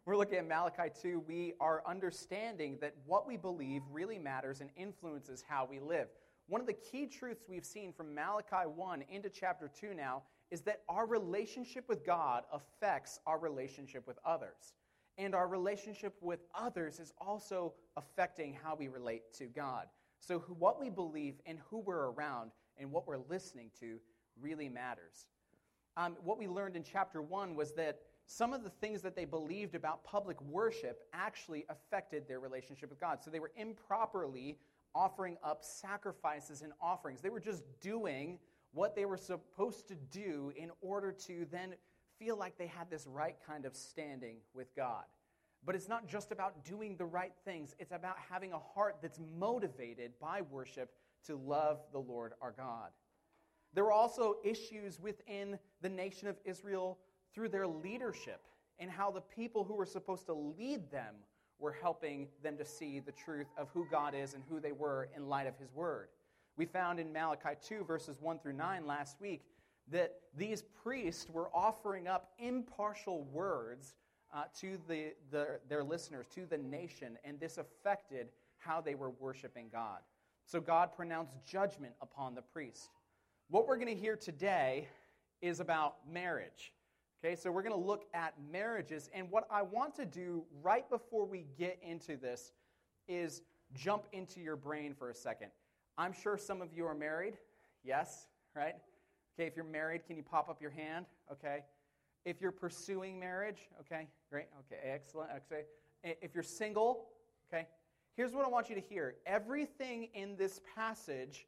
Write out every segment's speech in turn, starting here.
We're looking at Malachi 2. We are understanding that what we believe really matters and influences how we live. One of the key truths we've seen from Malachi 1 into chapter 2 now is that our relationship with God affects our relationship with others. And our relationship with others is also affecting how we relate to God. So what we believe and who we're around and what we're listening to really matters. What we learned in chapter 1 was that some of the things that they believed about public worship actually affected their relationship with God. So they were improperly offering up sacrifices and offerings. They were just doing what they were supposed to do in order to then feel like they had this right kind of standing with God. But it's not just about doing the right things. It's about having a heart that's motivated by worship to love the Lord our God. There were also issues within the nation of Israel through their leadership and how the people who were supposed to lead them were helping them to see the truth of who God is and who they were in light of His Word. We found in Malachi 2, verses 1 through 9 last week, that these priests were offering up impartial words to their listeners, to the nation, and this affected how they were worshiping God. So God pronounced judgment upon the priest. What we're going to hear today is about marriage. Okay, so we're going to look at marriages, and what I want to do right before we get into this is jump into your brain for a second. I'm sure some of you are married. Yes, right? Okay, if you're married, can you pop up your hand? Okay. If you're pursuing marriage, okay, great, okay, excellent, okay. If you're single, okay, here's what I want you to hear. Everything in this passage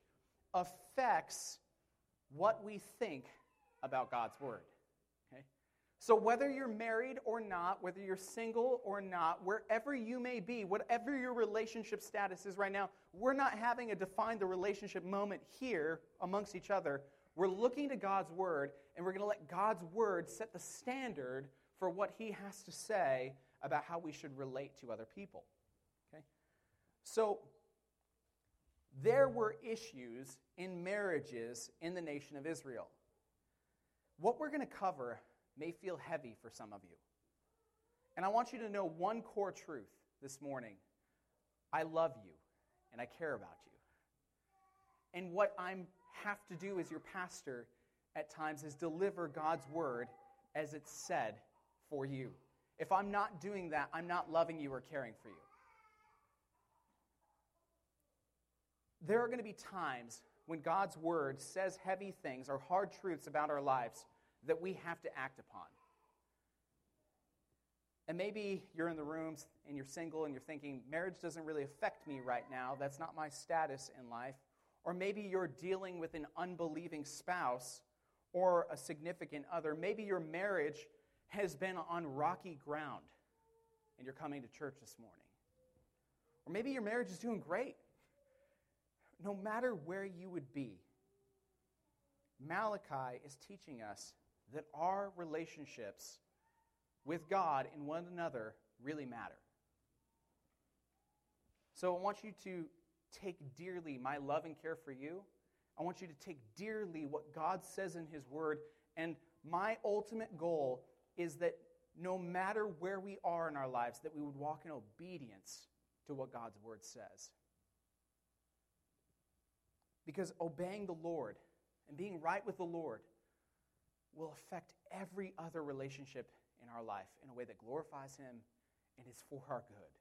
affects what we think about God's Word, okay? So whether you're married or not, whether you're single or not, wherever you may be, whatever your relationship status is right now, we're not having a define the relationship moment here amongst each other. We're looking to God's Word, and we're going to let God's Word set the standard for what He has to say about how we should relate to other people. Okay? So, there were issues in marriages in the nation of Israel. What we're going to cover may feel heavy for some of you. And I want you to know one core truth this morning. I love you, and I care about you. And what I have to do as your pastor at times is deliver God's Word as it's said for you. If I'm not doing that, I'm not loving you or caring for you. There are going to be times when God's Word says heavy things or hard truths about our lives that we have to act upon. And maybe you're in the rooms and you're single and you're thinking, marriage doesn't really affect me right now. That's not my status in life. Or maybe you're dealing with an unbelieving spouse or a significant other. Maybe your marriage has been on rocky ground and you're coming to church this morning. Or maybe your marriage is doing great. No matter where you would be, Malachi is teaching us that our relationships with God and one another really matter. So I want you to take dearly my love and care for you. I want you to take dearly what God says in His Word. And my ultimate goal is that no matter where we are in our lives, that we would walk in obedience to what God's Word says. Because obeying the Lord and being right with the Lord will affect every other relationship in our life in a way that glorifies Him and is for our good.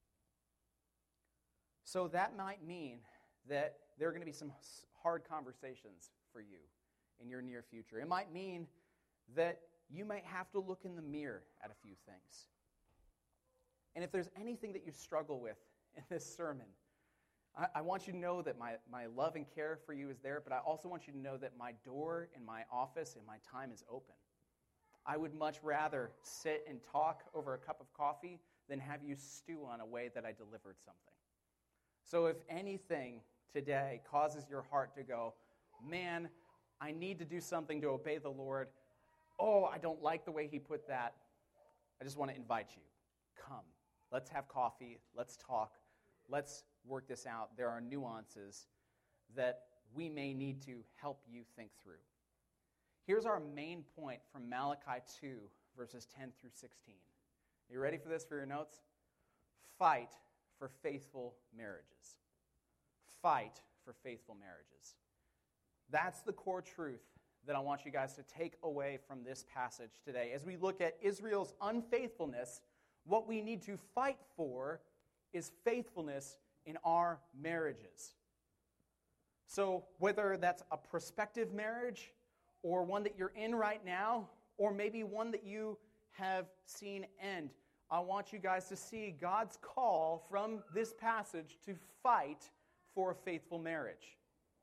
So that might mean that there are going to be some hard conversations for you in your near future. It might mean that you might have to look in the mirror at a few things. And if there's anything that you struggle with in this sermon, I want you to know that my love and care for you is there, but I also want you to know that my door in my office and my time is open. I would much rather sit and talk over a cup of coffee than have you stew on a way that I delivered something. So if anything today causes your heart to go, man, I need to do something to obey the Lord. Oh, I don't like the way He put that. I just want to invite you. Come. Let's have coffee. Let's talk. Let's work this out. There are nuances that we may need to help you think through. Here's our main point from Malachi 2, verses 10 through 16. You ready for this for your notes? Fight for faithful marriages. Fight for faithful marriages. That's the core truth that I want you guys to take away from this passage today. As we look at Israel's unfaithfulness, what we need to fight for is faithfulness in our marriages. So whether that's a prospective marriage or one that you're in right now, or maybe one that you have seen end, I want you guys to see God's call from this passage to fight for a faithful marriage.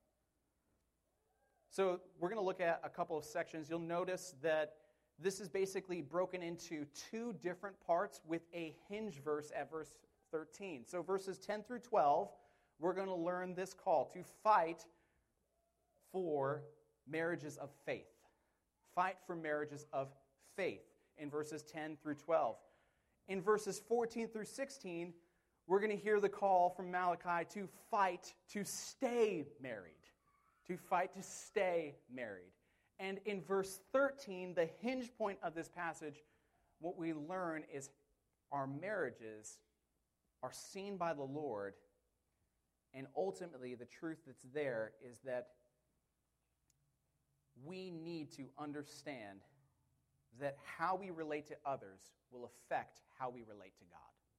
So we're going to look at a couple of sections. You'll notice that this is basically broken into two different parts with a hinge verse at verse 13. So verses 10 through 12, we're going to learn this call to fight for marriages of faith. Fight for marriages of faith in verses 10 through 12. In verses 14 through 16, we're going to hear the call from Malachi to fight to stay married. To fight to stay married. And in verse 13, the hinge point of this passage, what we learn is our marriages are seen by the Lord, and ultimately the truth that's there is that we need to understand that how we relate to others will affect how we relate to God.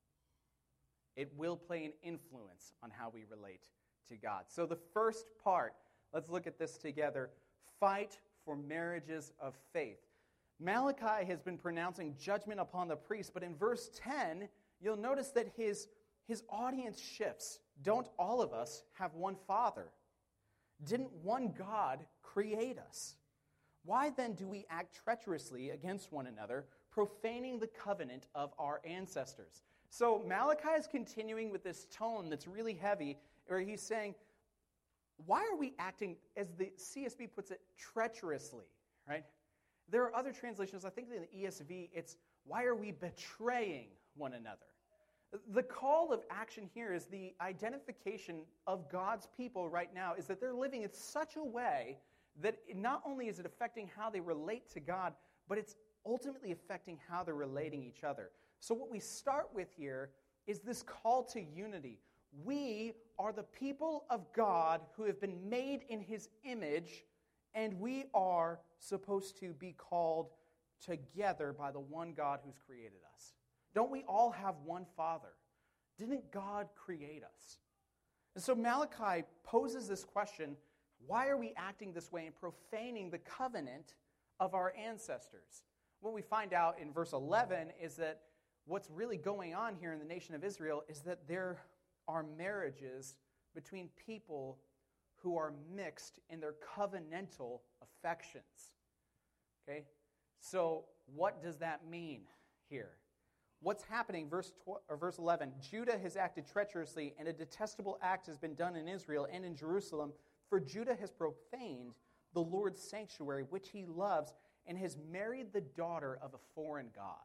It will play an influence on how we relate to God. So the first part, let's look at this together. Fight for marriages of faith. Malachi has been pronouncing judgment upon the priests, but in verse 10, you'll notice that his audience shifts. Don't all of us have one Father? Didn't one God create us? Why then do we act treacherously against one another, profaning the covenant of our ancestors? So Malachi is continuing with this tone that's really heavy, where he's saying, why are we acting, as the CSB puts it, treacherously, right? There are other translations, I think in the ESV, it's, why are we betraying one another? The call of action here is the identification of God's people right now is that they're living in such a way that not only is it affecting how they relate to God, but it's ultimately affecting how they're relating each other. So what we start with here is this call to unity. We are the people of God who have been made in His image, and we are supposed to be called together by the one God who's created us. Don't we all have one Father? Didn't God create us? And so Malachi poses this question, why are we acting this way and profaning the covenant of our ancestors? What we find out in verse 11 is that what's really going on here in the nation of Israel is that there are marriages between people who are mixed in their covenantal affections. Okay? So what does that mean here? What's happening? Verse 11, Judah has acted treacherously, and a detestable act has been done in Israel and in Jerusalem, for Judah has profaned the Lord's sanctuary, which he loves, and has married the daughter of a foreign god.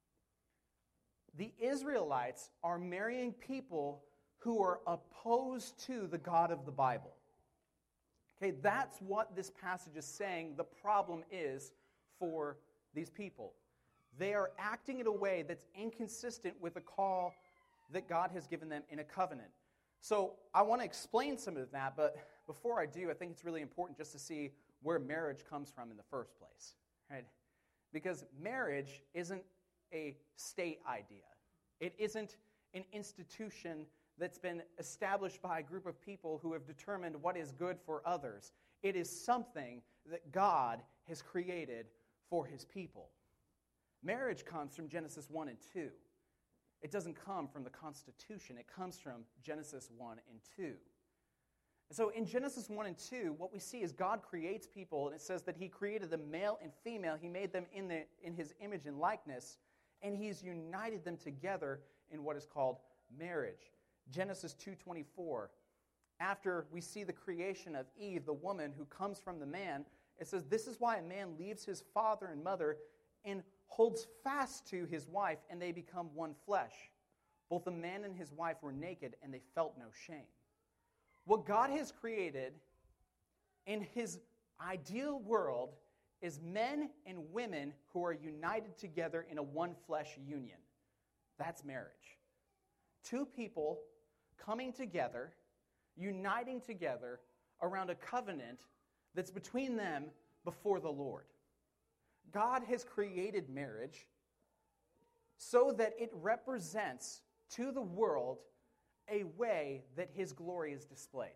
The Israelites are marrying people who are opposed to the God of the Bible. Okay, that's what this passage is saying the problem is for these people. They are acting in a way that's inconsistent with the call that God has given them in a covenant. So I want to explain some of that, but before I do, I think it's really important just to see where marriage comes from in the first place, right? Because marriage isn't a state idea. It isn't an institution that's been established by a group of people who have determined what is good for others. It is something that God has created for His people. Marriage comes from Genesis 1 and 2. It doesn't come from the Constitution. It comes from Genesis 1 and 2. And so in Genesis 1 and 2, what we see is God creates people, and it says that He created them male and female. He made them in His image and likeness, and He's united them together in what is called marriage. Genesis 2:24, after we see the creation of Eve, the woman who comes from the man, it says, this is why a man leaves his father and mother and holds fast to his wife, and they become one flesh. Both the man and his wife were naked, and they felt no shame. What God has created in His ideal world is men and women who are united together in a one flesh union. That's marriage. Two people coming together, uniting together around a covenant that's between them before the Lord. God has created marriage so that it represents to the world a way that His glory is displayed.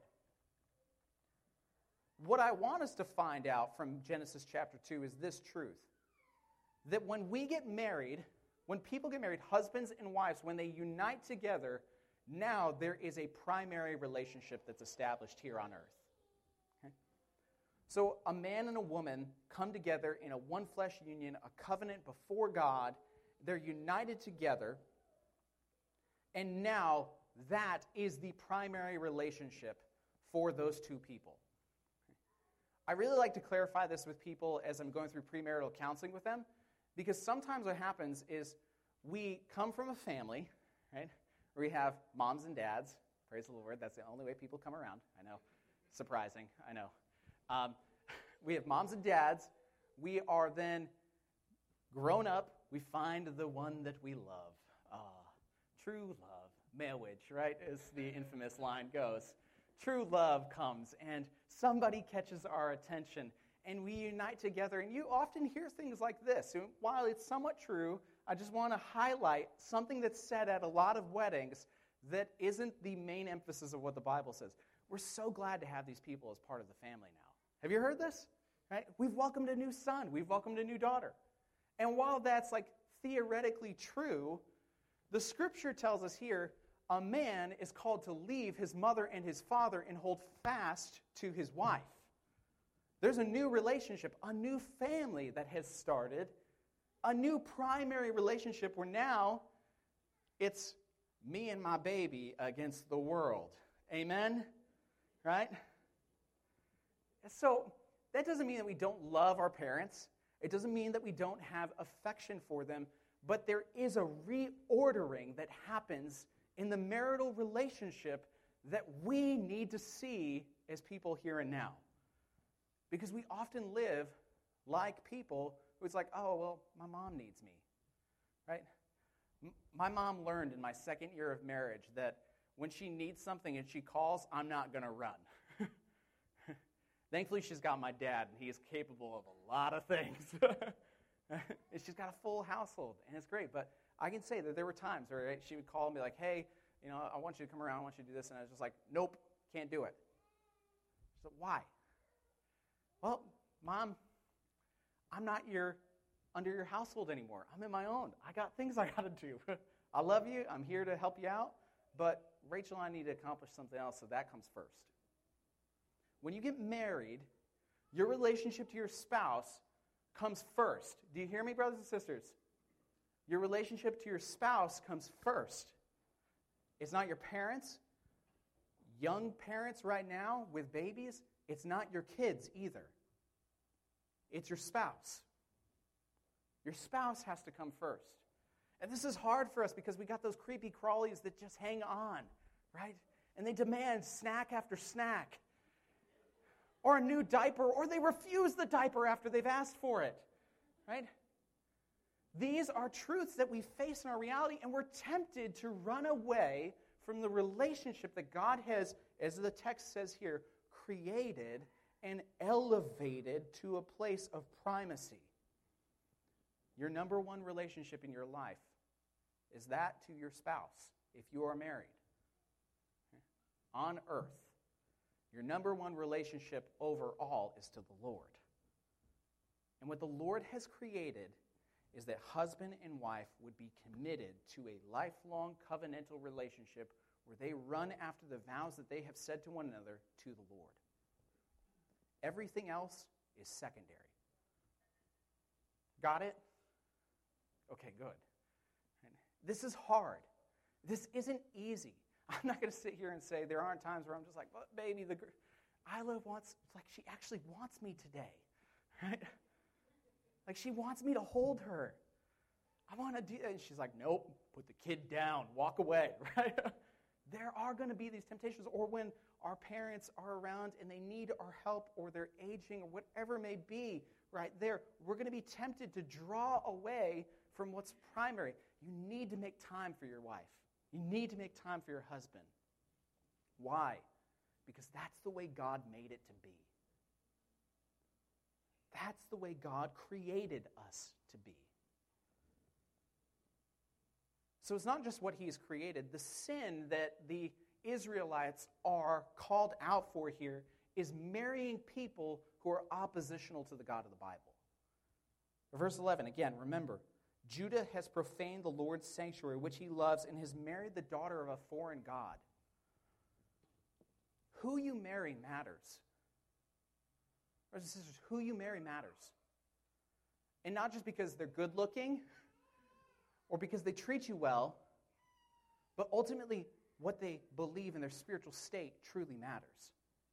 What I want us to find out from Genesis chapter 2 is this truth, that when we get married, when people get married, husbands and wives, when they unite together, now there is a primary relationship that's established here on earth. Okay? So a man and a woman come together in a one-flesh union, a covenant before God. They're united together, and now that is the primary relationship for those two people. I really like to clarify this with people as I'm going through premarital counseling with them, because sometimes what happens is we come from a family, right, where we have moms and dads. Praise the Lord, that's the only way people come around. I know, surprising, I know. We have moms and dads. We are then grown up. We find the one that we love. True love, marriage, right, as the infamous line goes. True love comes, and somebody catches our attention, and we unite together. And you often hear things like this. And while it's somewhat true, I just want to highlight something that's said at a lot of weddings that isn't the main emphasis of what the Bible says. We're so glad to have these people as part of the family now. Have you heard this? Right? We've welcomed a new son. We've welcomed a new daughter. And while that's like theoretically true, the Scripture tells us here a man is called to leave his mother and his father and hold fast to his wife. There's a new relationship, a new family that has started, a new primary relationship where now it's me and my baby against the world. Amen? Right? So that doesn't mean that we don't love our parents. It doesn't mean that we don't have affection for them, but there is a reordering that happens in the marital relationship that we need to see as people here and now. Because we often live like people who's like, oh, well, my mom needs me, right? My mom learned in my second year of marriage that when she needs something and she calls, I'm not going to run. Thankfully, she's got my dad, and he is capable of a lot of things. And she's got a full household, and it's great. But I can say that there were times where she would call and be like, hey, I want you to come around, I want you to do this. And I was just like, nope, can't do it. She said, why? Well, Mom, I'm not under your household anymore. I'm in my own. I got things I got to do. I love you. I'm here to help you out. But Rachel and I need to accomplish something else, so that comes first. When you get married, your relationship to your spouse comes first. Do you hear me, brothers and sisters? Your relationship to your spouse comes first. It's not your parents, young parents right now with babies. It's not your kids either. It's your spouse. Your spouse has to come first. And this is hard for us because we got those creepy crawlies that just hang on, right? And they demand snack after snack. Or a new diaper, or they refuse the diaper after they've asked for it, right? These are truths that we face in our reality, and we're tempted to run away from the relationship that God has, as the text says here, created and elevated to a place of primacy. Your number one relationship in your life is that to your spouse, if you are married. On earth, your number one relationship overall is to the Lord. And what the Lord has created is that husband and wife would be committed to a lifelong covenantal relationship where they run after the vows that they have said to one another to the Lord. Everything else is secondary. Got it? Okay, good. This is hard. This isn't easy. I'm not going to sit here and say there aren't times where I'm just like, but baby, Isla wants, like she actually wants me today, right? Like she wants me to hold her. I want to do that. And she's like, nope, put the kid down, walk away, right? There are going to be these temptations, or when our parents are around and they need our help, or they're aging, or whatever it may be, right there, we're going to be tempted to draw away from what's primary. you need to make time for your wife. You need to make time for your husband. Why? Because that's the way God made it to be. That's the way God created us to be. So it's not just what he has created. The sin that the Israelites are called out for here is marrying people who are oppositional to the God of the Bible. Verse 11, again, remember, Judah has profaned the Lord's sanctuary, which he loves, and has married the daughter of a foreign god. Who you marry matters. Brothers and sisters, who you marry matters. And not just because they're good looking or because they treat you well, but ultimately what they believe in their spiritual state truly matters.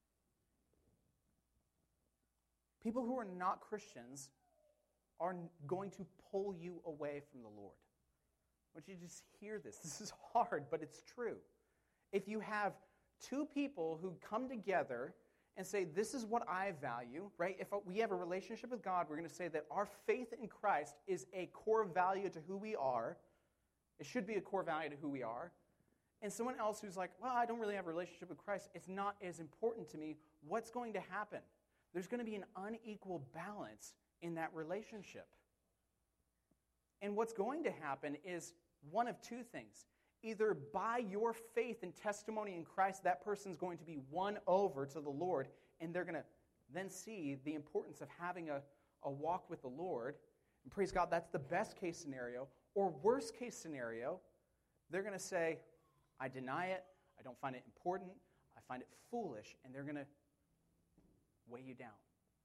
People who are not Christians are going to pull you away from the Lord. I want you to just hear this. This is hard, but it's true. If you have two people who come together and say, this is what I value, right? If we have a relationship with God, we're going to say that our faith in Christ is a core value to who we are. It should be a core value to who we are. And someone else who's like, well, I don't really have a relationship with Christ. It's not as important to me. What's going to happen? There's going to be an unequal balance in that relationship. And what's going to happen is one of two things. Either by your faith and testimony in Christ, that person's going to be won over to the Lord, and they're going to then see the importance of having a walk with the Lord. And praise God, that's the best case scenario. Or worst case scenario, they're going to say, I deny it, I don't find it important, I find it foolish, and they're going to weigh you down.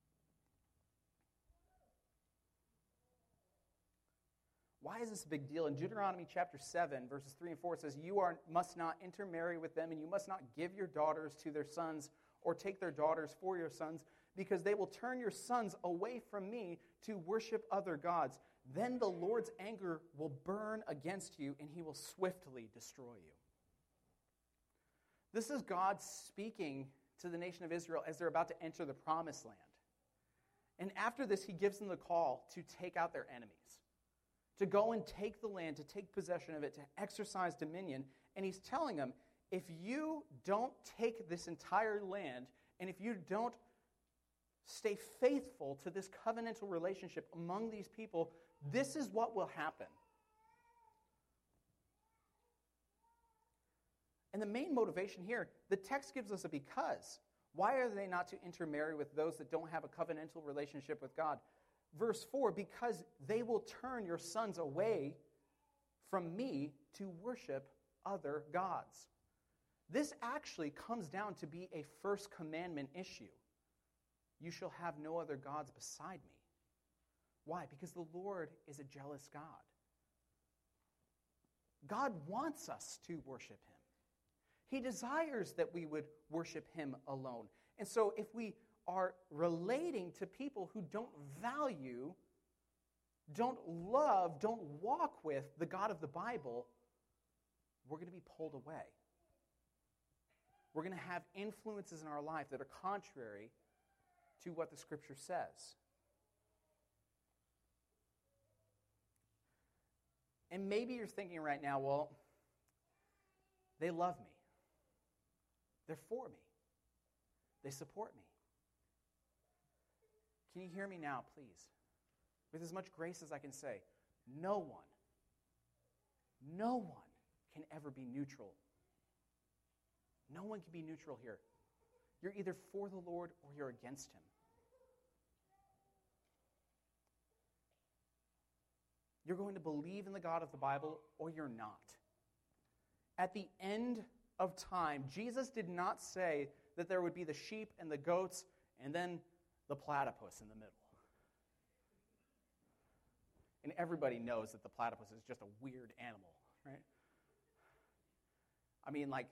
Why is this a big deal? In Deuteronomy chapter 7, verses 3 and 4, it says, you must not intermarry with them, and you must not give your daughters to their sons or take their daughters for your sons, because they will turn your sons away from me to worship other gods. Then the Lord's anger will burn against you, and he will swiftly destroy you. This is God speaking to the nation of Israel as they're about to enter the promised land. And after this, he gives them the call to take out their enemies, to go and take the land, to take possession of it, to exercise dominion. And he's telling them, if you don't take this entire land, and if you don't stay faithful to this covenantal relationship among these people, this is what will happen. And the main motivation here, the text gives us a because. Why are they not to intermarry with those that don't have a covenantal relationship with God? Verse 4, because they will turn your sons away from me to worship other gods. This actually comes down to be a first commandment issue. You shall have no other gods beside me. Why? Because the Lord is a jealous God. God wants us to worship him. He desires that we would worship him alone. And so if we are relating to people who don't value, don't love, don't walk with the God of the Bible, we're going to be pulled away. We're going to have influences in our life that are contrary to what the Scripture says. And maybe you're thinking right now, well, they love me. They're for me. They support me. Can you hear me now, please? With as much grace as I can say, no one can ever be neutral. No one can be neutral here. You're either for the Lord or you're against him. You're going to believe in the God of the Bible or you're not. At the end of time, Jesus did not say that there would be the sheep and the goats and then the platypus in the middle. And everybody knows that the platypus is just a weird animal, right? I mean, like,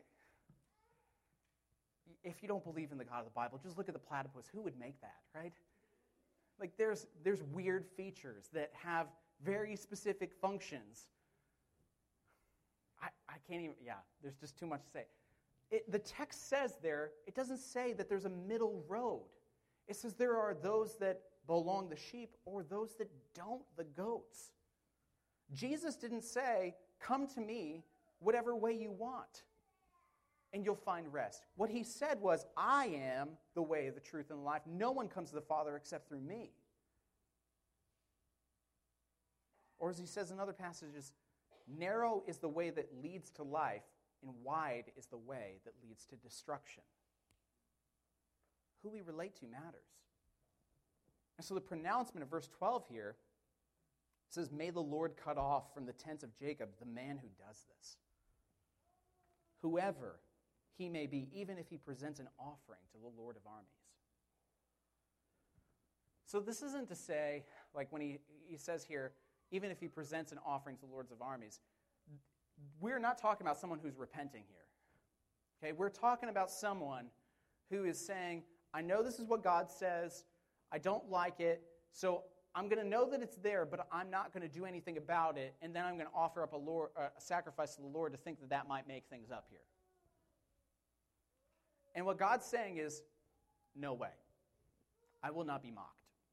if you don't believe in the God of the Bible, just look at the platypus. Who would make that, right? Like, there's weird features that have very specific functions. I can't even, there's just too much to say. The text says there, it doesn't say that there's a middle road. It says there are those that belong the sheep or those that don't, the goats. Jesus didn't say, come to me whatever way you want, and you'll find rest. What he said was, I am the way, the truth, and the life. No one comes to the Father except through me. Or as he says in other passages, narrow is the way that leads to life, and wide is the way that leads to destruction. Who we relate to matters. And so the pronouncement of verse 12 here says, may the Lord cut off from the tents of Jacob the man who does this. Whoever he may be, even if he presents an offering to the Lord of armies. So this isn't to say, like when he says here, even if he presents an offering to the Lords of armies, we're not talking about someone who's repenting here. Okay, we're talking about someone who is saying, I know this is what God says, I don't like it, so I'm going to know that it's there, but I'm not going to do anything about it, and then I'm going to offer up a sacrifice to the Lord to think that that might make things up here. And what God's saying is, no way. I will not be mocked.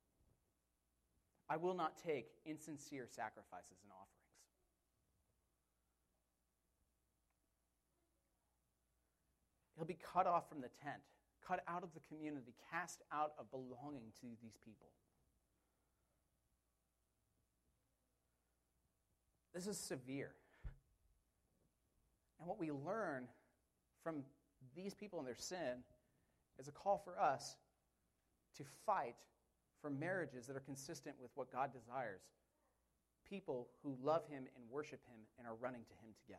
I will not take insincere sacrifices and offerings. He'll be cut off from the tent, cut out of the community, cast out of belonging to these people. This is severe. And what we learn from these people and their sin is a call for us to fight for marriages that are consistent with what God desires. People who love him and worship him and are running to him together.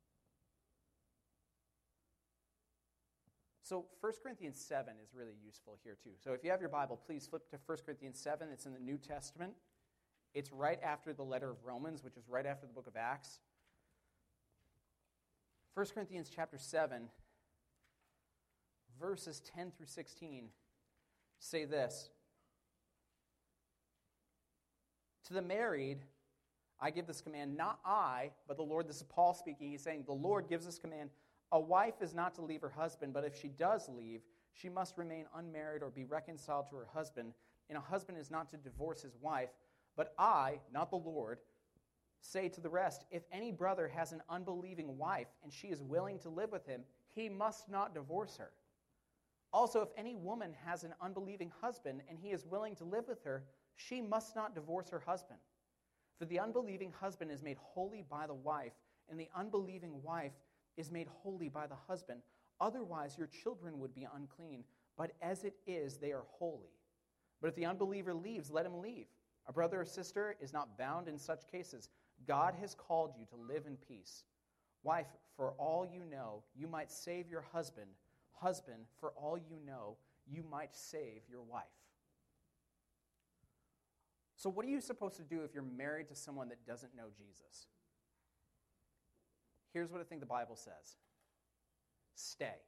So 1 Corinthians 7 is really useful here too. So if you have your Bible, please flip to 1 Corinthians 7. It's in the New Testament. It's right after the letter of Romans, which is right after the book of Acts. 1 Corinthians chapter 7, verses 10 through 16 say this. To the married, I give this command, not I, but the Lord. This is Paul speaking. He's saying, the Lord gives this command. A wife is not to leave her husband, but if she does leave, she must remain unmarried or be reconciled to her husband. And a husband is not to divorce his wife. But I, not the Lord, say to the rest, if any brother has an unbelieving wife and she is willing to live with him, he must not divorce her. Also, if any woman has an unbelieving husband and he is willing to live with her, she must not divorce her husband. For the unbelieving husband is made holy by the wife, and the unbelieving wife is made holy by the husband. Otherwise, your children would be unclean, but as it is, they are holy. But if the unbeliever leaves, let him leave. A brother or sister is not bound in such cases. God has called you to live in peace. Wife, for all you know, you might save your husband. Husband, for all you know, you might save your wife. So what are you supposed to do if you're married to someone that doesn't know Jesus? Here's what I think the Bible says. Stay.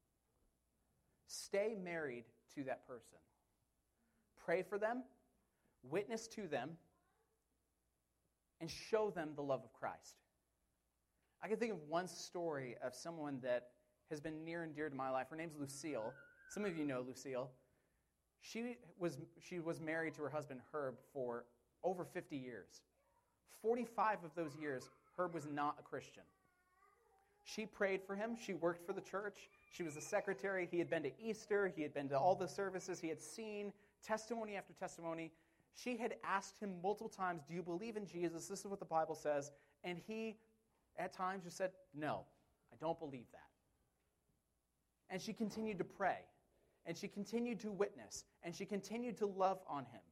Stay married to that person. Pray for them, witness to them, and show them the love of Christ. I can think of one story of someone that has been near and dear to my life. Her name's Lucille. Some of you know Lucille. She was married to her husband, Herb, for over 50 years. 45 of those years, Herb was not a Christian. She prayed for him. She worked for the church. She was a secretary. He had been to Easter. He had been to all the services. He had seen testimony after testimony. She had asked him multiple times, do you believe in Jesus? This is what the Bible says. And he, at times, just said, no, I don't believe that. And she continued to pray. And she continued to witness. And she continued to love on him.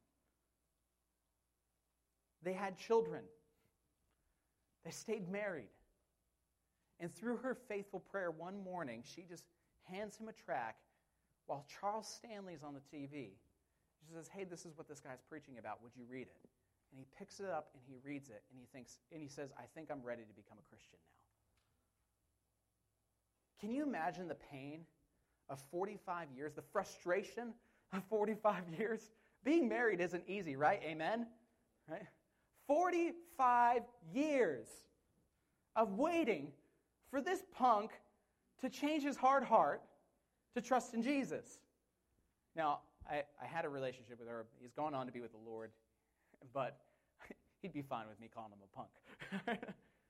They had children. They stayed married. And through her faithful prayer one morning, she just hands him a tract while Charles Stanley's on the TV. She says, hey, this is what this guy's preaching about. Would you read it? And he picks it up and he reads it and he says, I think I'm ready to become a Christian now. Can you imagine the pain of 45 years, the frustration of 45 years? Being married isn't easy, right? Amen? Right? 45 years of waiting for this punk to change his hard heart to trust in Jesus. Now, I had a relationship with Herb. He's gone on to be with the Lord. But He'd be fine with me calling him a punk.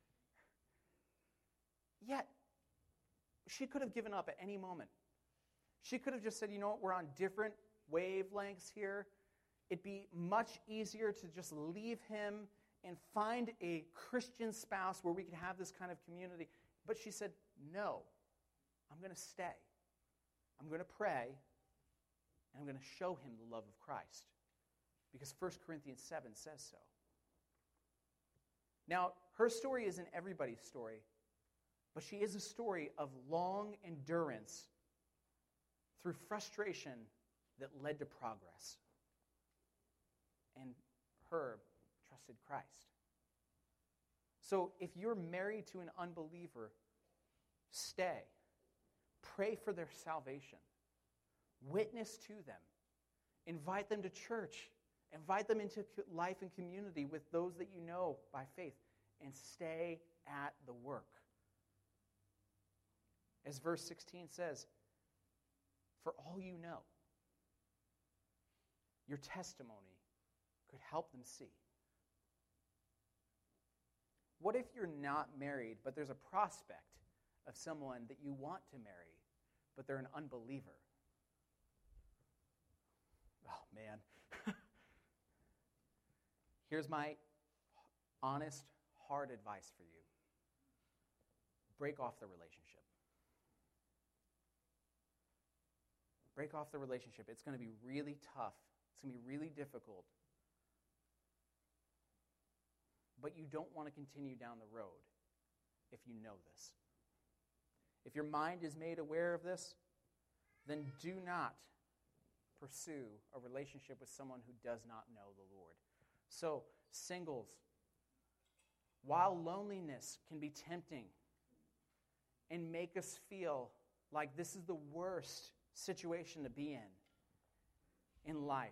Yet, she could have given up at any moment. She could have just said, you know what, we're on different wavelengths here. It'd be much easier to just leave him and find a Christian spouse where we can have this kind of community. But she said, no, I'm going to stay. I'm going to pray, and I'm going to show him the love of Christ. Because 1 Corinthians 7 says so. Now, her story isn't everybody's story, but she is a story of long endurance through frustration that led to progress. And her trusted Christ. So if you're married to an unbeliever, stay. Pray for their salvation. Witness to them. Invite them to church. Invite them into life and community with those that you know by faith. And stay at the work. As verse 16 says, for all you know, your testimony could help them see. What if you're not married, but there's a prospect of someone that you want to marry, but they're an unbeliever? Oh, man. Here's my honest, hard advice for you. Break off the relationship. Break off the relationship. It's going to be really tough. It's going to be really difficult. But you don't want to continue down the road if you know this. If your mind is made aware of this, then do not pursue a relationship with someone who does not know the Lord. So, singles, while loneliness can be tempting and make us feel like this is the worst situation to be in life,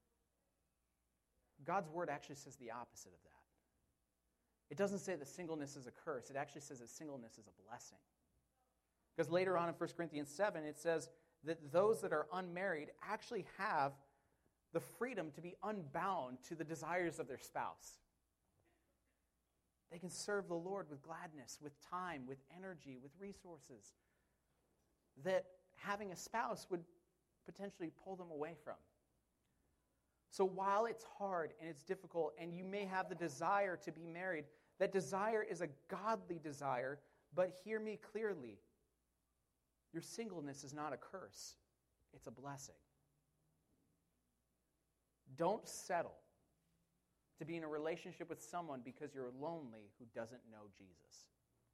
God's word actually says the opposite of that. It doesn't say that singleness is a curse. It actually says that singleness is a blessing. Because later on in 1 Corinthians 7, it says that those that are unmarried actually have the freedom to be unbound to the desires of their spouse. They can serve the Lord with gladness, with time, with energy, with resources that having a spouse would potentially pull them away from. So while it's hard and it's difficult and you may have the desire to be married, that desire is a godly desire, but hear me clearly. Your singleness is not a curse. It's a blessing. Don't settle to be in a relationship with someone because you're lonely who doesn't know Jesus.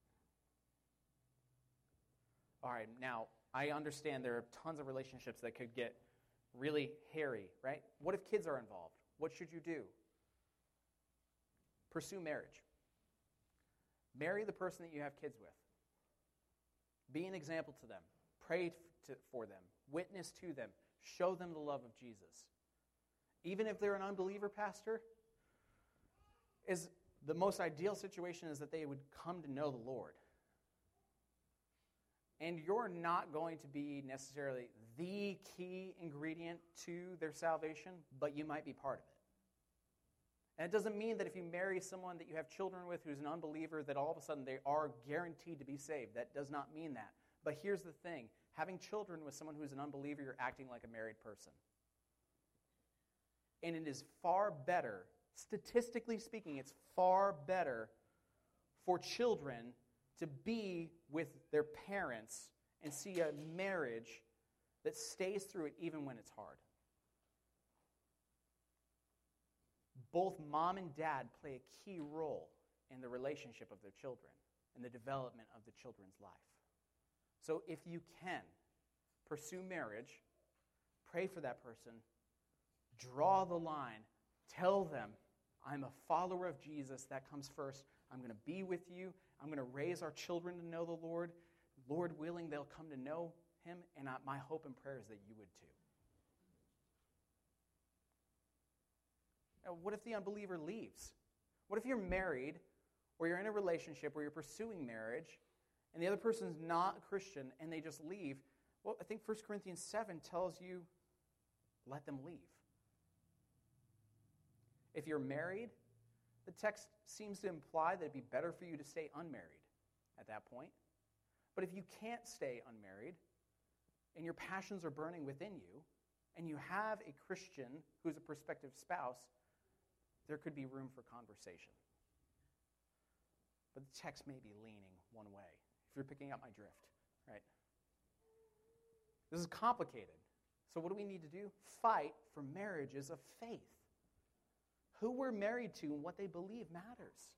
All right, now, I understand there are tons of relationships that could get really hairy, right? What if kids are involved? What should you do? Pursue marriage. Marry the person that you have kids with. Be an example to them. Pray for them. Witness to them. Show them the love of Jesus. Even if they're an unbeliever, pastor, is the most ideal situation is that they would come to know the Lord. And you're not going to be necessarily the key ingredient to their salvation, but you might be part of it. And it doesn't mean that if you marry someone that you have children with who's an unbeliever, that all of a sudden they are guaranteed to be saved. That does not mean that. But here's the thing. Having children with someone who's an unbeliever, you're acting like a married person. And it is far better, statistically speaking, it's far better for children to be with their parents and see a marriage that stays through it even when it's hard. Both mom and dad play a key role in the relationship of their children and the development of the children's life. So if you can, pursue marriage, pray for that person, draw the line, tell them, I'm a follower of Jesus, that comes first. I'm going to be with you. I'm going to raise our children to know the Lord. Lord willing, they'll come to know him, and my hope and prayer is that you would too. Now, what if the unbeliever leaves? What if you're married, or you're in a relationship where you're pursuing marriage, and the other person's not a Christian, and they just leave? Well, I think 1 Corinthians 7 tells you, let them leave. If you're married, the text seems to imply that it'd be better for you to stay unmarried at that point. But if you can't stay unmarried, and your passions are burning within you, and you have a Christian who's a prospective spouse, there could be room for conversation. But the text may be leaning one way, if you're picking up my drift, right? This is complicated. So what do we need to do? Fight for marriages of faith. Who we're married to and what they believe matters.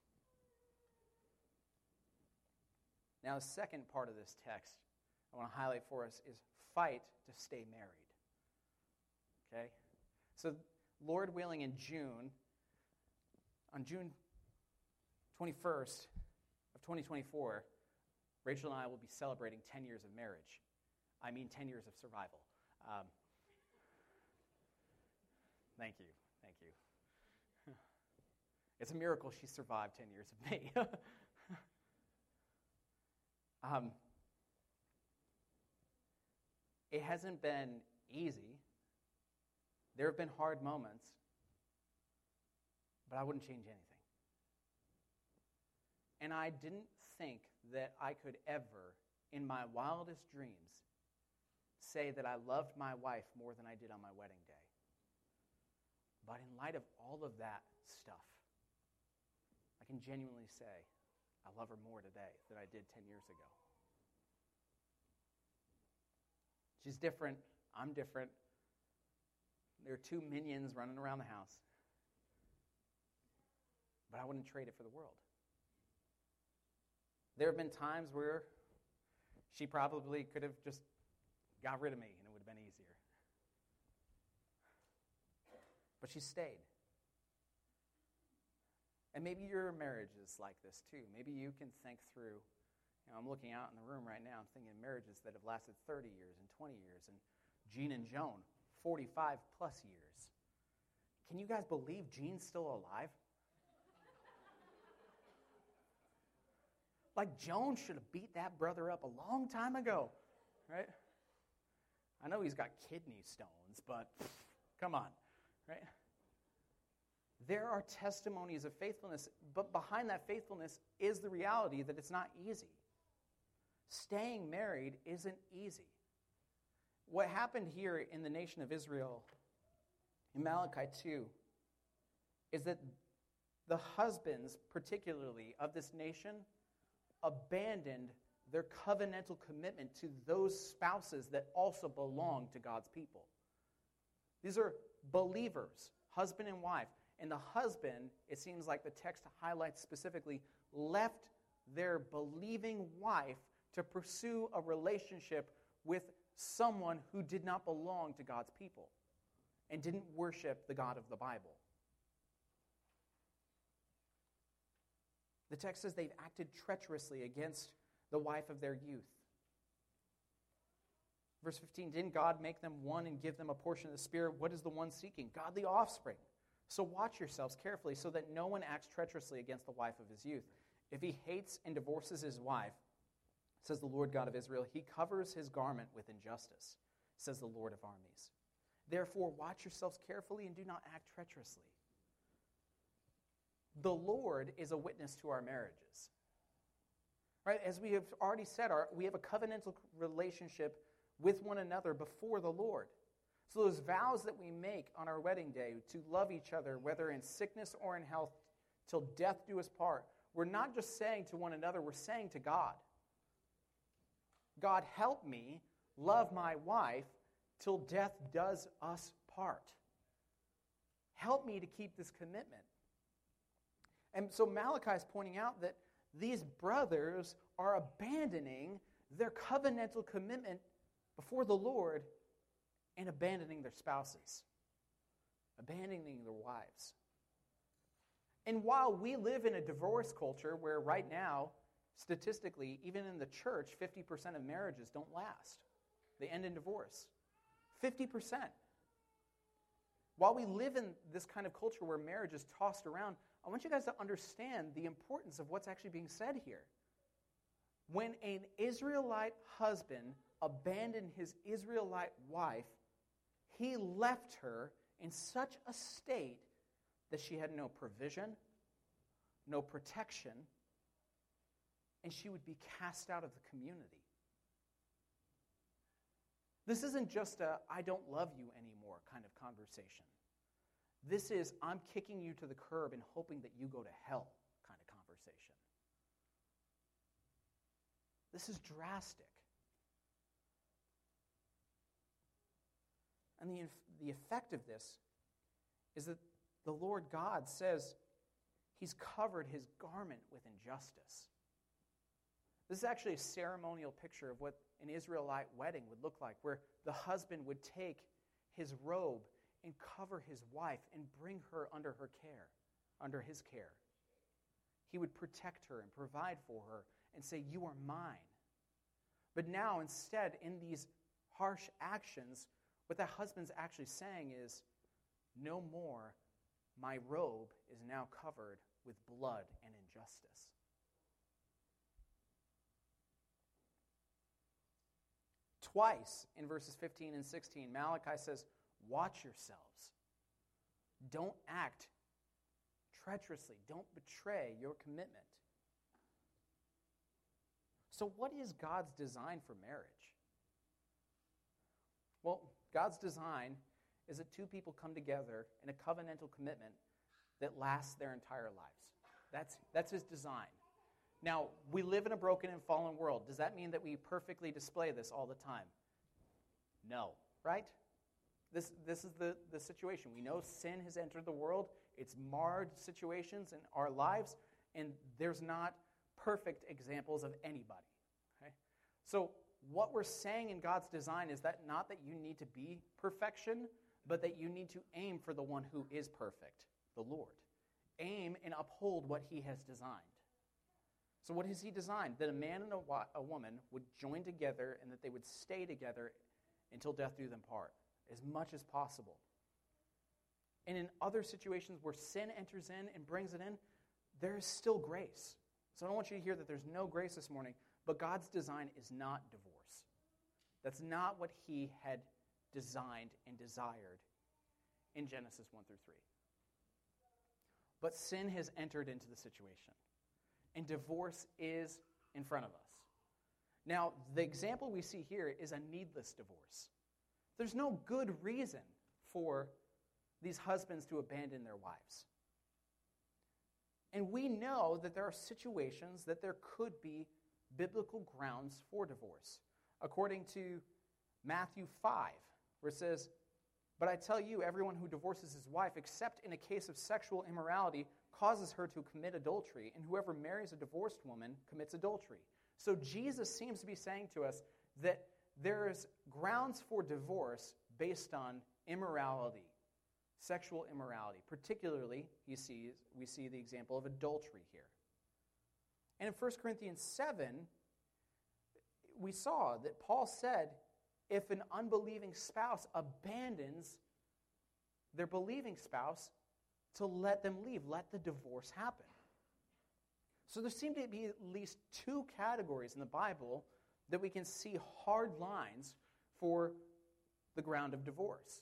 Now, the second part of this text I want to highlight for us is fight to stay married. Okay? So, Lord willing, in June, on June 21st of 2024, Rachel and I will be celebrating 10 years of marriage. I mean 10 years of survival. Thank you. It's a miracle she survived 10 years of me. It hasn't been easy. There have been hard moments, but I wouldn't change anything. And I didn't think that I could ever, in my wildest dreams, say that I loved my wife more than I did on my wedding day. But in light of all of that stuff, I can genuinely say I love her more today than I did 10 years ago. She's different. I'm different. There are two minions running around the house. But I wouldn't trade it for the world. There have been times where she probably could have just got rid of me and it would have been easier. But she stayed. And maybe your marriage is like this too. Maybe you can think through, I'm looking out in the room right now, I'm thinking of marriages that have lasted 30 years and 20 years, and Gene and Joan, 45 plus years. Can you guys believe Gene's still alive? Like Joan should have beat that brother up a long time ago, right? I know he's got kidney stones, but come on, right? There are testimonies of faithfulness, but behind that faithfulness is the reality that it's not easy. Staying married isn't easy. What happened here in the nation of Israel, in Malachi 2, is that the husbands, particularly of this nation, abandoned their covenantal commitment to those spouses that also belong to God's people. These are believers, husband and wife. And the husband, it seems like the text highlights specifically, left their believing wife to pursue a relationship with someone who did not belong to God's people and didn't worship the God of the Bible. The text says they've acted treacherously against the wife of their youth. Verse 15, didn't God make them one and give them a portion of the Spirit? What is the one seeking? Godly offspring. So watch yourselves carefully so that no one acts treacherously against the wife of his youth. If he hates and divorces his wife, says the Lord God of Israel, he covers his garment with injustice, says the Lord of armies. Therefore, watch yourselves carefully and do not act treacherously. The Lord is a witness to our marriages. Right? As we have already said, we have a covenantal relationship with one another before the Lord. So those vows that we make on our wedding day to love each other, whether in sickness or in health, till death do us part, we're not just saying to one another, we're saying to God, God, help me love my wife till death does us part. Help me to keep this commitment. And so Malachi is pointing out that these brothers are abandoning their covenantal commitment before the Lord and abandoning their spouses, abandoning their wives. And while we live in a divorce culture where right now, statistically, even in the church, 50% of marriages don't last. They end in divorce. 50%. While we live in this kind of culture where marriage is tossed around, I want you guys to understand the importance of what's actually being said here. When an Israelite husband abandoned his Israelite wife, he left her in such a state that she had no provision, no protection, and she would be cast out of the community. This isn't just a, I don't love you anymore kind of conversation. This is, I'm kicking you to the curb and hoping that you go to hell kind of conversation. This is drastic. And the effect of this is that the Lord God says he's covered his garment with injustice. This is actually a ceremonial picture of what an Israelite wedding would look like, where the husband would take his robe and cover his wife and bring her under his care. He would protect her and provide for her and say, you are mine. But now, instead, in these harsh actions, what that husband's actually saying is, no more, my robe is now covered with blood and injustice. Twice in verses 15 and 16, Malachi says, watch yourselves. Don't act treacherously. Don't betray your commitment. So what is God's design for marriage? Well, God's design is that two people come together in a covenantal commitment that lasts their entire lives. That's his design. Now, we live in a broken and fallen world. Does that mean that we perfectly display this all the time? No, right? This is the situation. We know sin has entered the world. It's marred situations in our lives, and there's not perfect examples of anybody. Okay? So what we're saying in God's design is that not that you need to be perfection, but that you need to aim for the one who is perfect, the Lord. Aim and uphold what he has designed. So what has he designed? That a man and a woman would join together and that they would stay together until death do them part, as much as possible. And in other situations where sin enters in and brings it in, there is still grace. So I don't want you to hear that there's no grace this morning, but God's design is not divorce. That's not what he had designed and desired in Genesis 1 through 3. But sin has entered into the situation, and divorce is in front of us. Now, the example we see here is a needless divorce. There's no good reason for these husbands to abandon their wives. And we know that there are situations that there could be biblical grounds for divorce. According to Matthew 5, where it says, but I tell you, everyone who divorces his wife, except in a case of sexual immorality, causes her to commit adultery, and whoever marries a divorced woman commits adultery. So Jesus seems to be saying to us that there is grounds for divorce based on immorality, sexual immorality. Particularly, we see the example of adultery here. And in 1 Corinthians 7, we saw that Paul said, if an unbelieving spouse abandons their believing spouse, to let them leave, let the divorce happen. So there seem to be at least two categories in the Bible that we can see hard lines for the ground of divorce.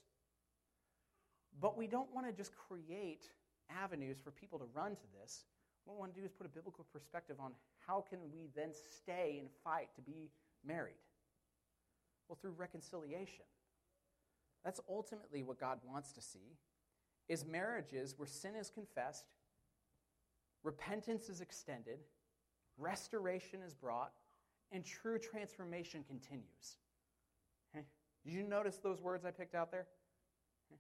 But we don't want to just create avenues for people to run to this. What we want to do is put a biblical perspective on how can we then stay and fight to be married. Well, through reconciliation. That's ultimately what God wants to see, is marriages where sin is confessed, repentance is extended, restoration is brought, and true transformation continues. Okay? Did you notice those words I picked out there? Okay.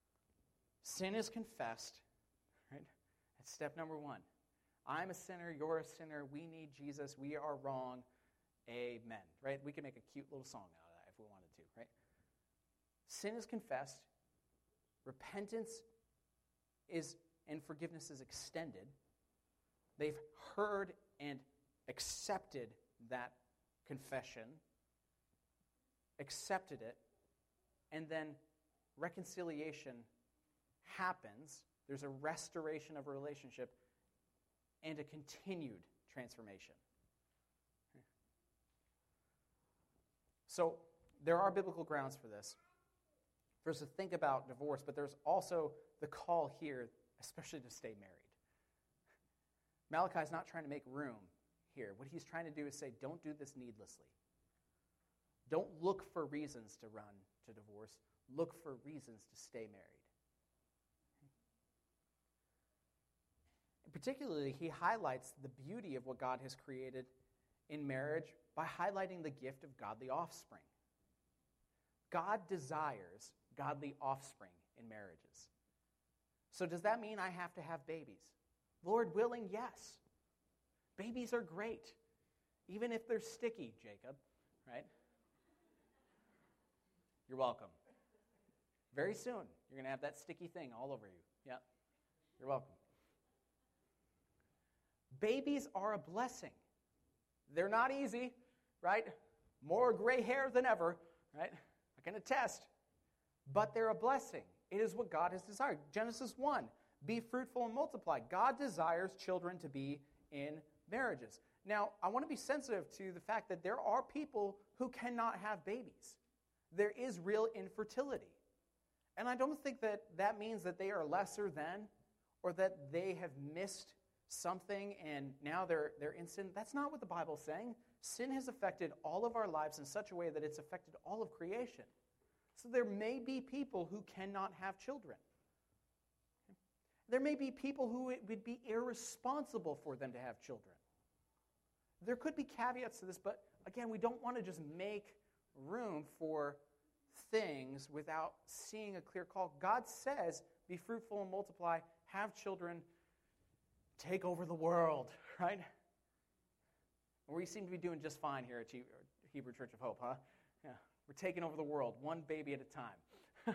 Sin is confessed. Right? That's step number one. I'm a sinner, you're a sinner, we need Jesus, we are wrong, amen. Right? We can make a cute little song out of that if we wanted to, right? Sin is confessed, repentance is and forgiveness is extended. They've heard and accepted that confession, accepted it, and then reconciliation happens. There's a restoration of a relationship and a continued transformation. So there are biblical grounds for this. For us to think about divorce, but there's also the call here, especially to stay married. Malachi's not trying to make room here. What he's trying to do is say, don't do this needlessly. Don't look for reasons to run to divorce. Look for reasons to stay married. And particularly, he highlights the beauty of what God has created in marriage by highlighting the gift of godly offspring. God desires godly offspring in marriages. So does that mean I have to have babies? Lord willing, yes. Babies are great, even if they're sticky, Jacob, right? You're welcome. Very soon, you're going to have that sticky thing all over you. Yeah, you're welcome. Babies are a blessing. They're not easy, right? More gray hair than ever, right? I can attest. But they're a blessing. It is what God has desired. Genesis 1, be fruitful and multiply. God desires children to be in marriages. Now, I want to be sensitive to the fact that there are people who cannot have babies. There is real infertility. And I don't think that that means that they are lesser than or that they have missed something and now they're in sin. That's not what the Bible's saying. Sin has affected all of our lives in such a way that it's affected all of creation. So there may be people who cannot have children. There may be people who it would be irresponsible for them to have children. There could be caveats to this, but again, we don't want to just make room for things without seeing a clear call. God says, be fruitful and multiply, have children, take over the world, right? We seem to be doing just fine here at Hebrew Church of Hope, huh? Yeah, we're taking over the world, one baby at a time.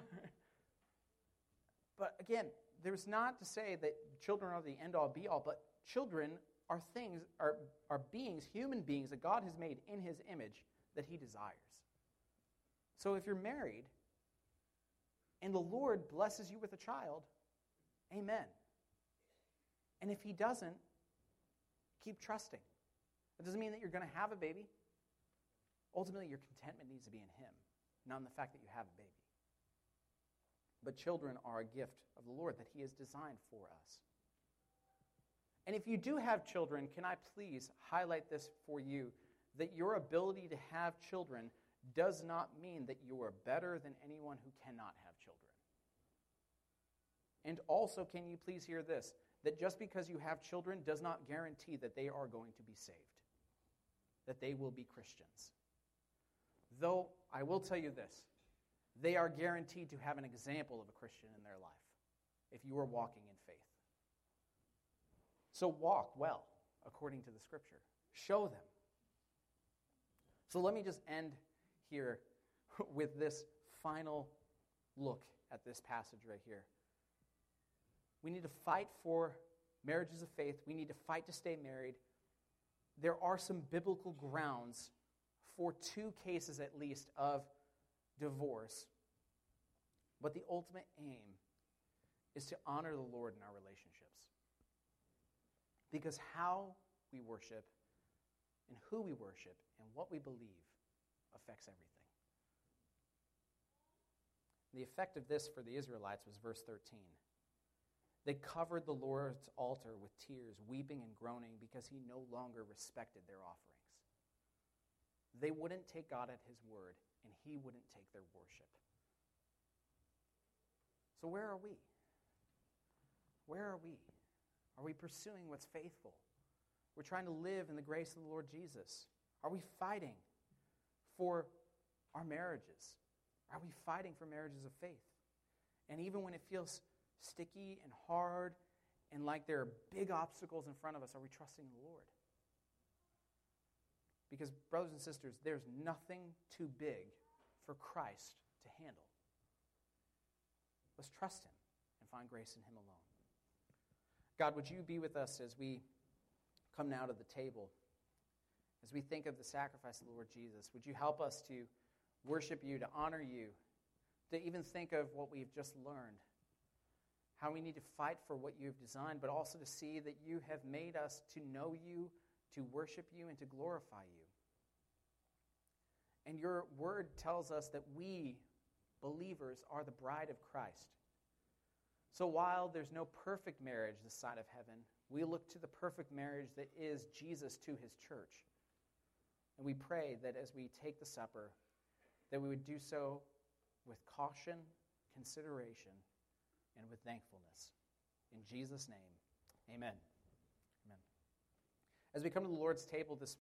But again, there's not to say that children are the end-all, be-all, but children are things, are beings, human beings that God has made in his image that he desires. So if you're married and the Lord blesses you with a child, amen. And if he doesn't, keep trusting. It doesn't mean that you're going to have a baby. Ultimately, your contentment needs to be in him, not in the fact that you have a baby. But children are a gift of the Lord that he has designed for us. And if you do have children, can I please highlight this for you, that your ability to have children does not mean that you are better than anyone who cannot have children. And also, can you please hear this, that just because you have children does not guarantee that they are going to be saved, that they will be Christians. Though, I will tell you this, they are guaranteed to have an example of a Christian in their life if you are walking in faith. So walk well according to the Scripture. Show them. So let me just end here with this final look at this passage right here. We need to fight for marriages of faith. We need to fight to stay married. There are some biblical grounds for 2 cases at least of divorce. But the ultimate aim is to honor the Lord in our relationships. Because how we worship and who we worship and what we believe affects everything. The effect of this for the Israelites was verse 13. They covered the Lord's altar with tears, weeping and groaning because he no longer respected their offerings. They wouldn't take God at his word, and he wouldn't take their worship. So where are we? Where are we? Are we pursuing what's faithful? We're trying to live in the grace of the Lord Jesus. Are we fighting for our marriages? Are we fighting for marriages of faith? And even when it feels sticky and hard and like there are big obstacles in front of us, are we trusting the Lord? Because, brothers and sisters, there's nothing too big for Christ to handle. Let's trust him and find grace in him alone. God, would you be with us as we come now to the table? As we think of the sacrifice of the Lord Jesus, would you help us to worship you, to honor you, to even think of what we've just learned, how we need to fight for what you have designed, but also to see that you have made us to know you, to worship you, and to glorify you. And your word tells us that we, believers, are the bride of Christ. So while there's no perfect marriage this side of heaven, We look to the perfect marriage that is Jesus to his church. And we pray that as we take the supper, that we would do so with caution, consideration, and with thankfulness. In Jesus' name, amen. Amen. As we come to the Lord's table this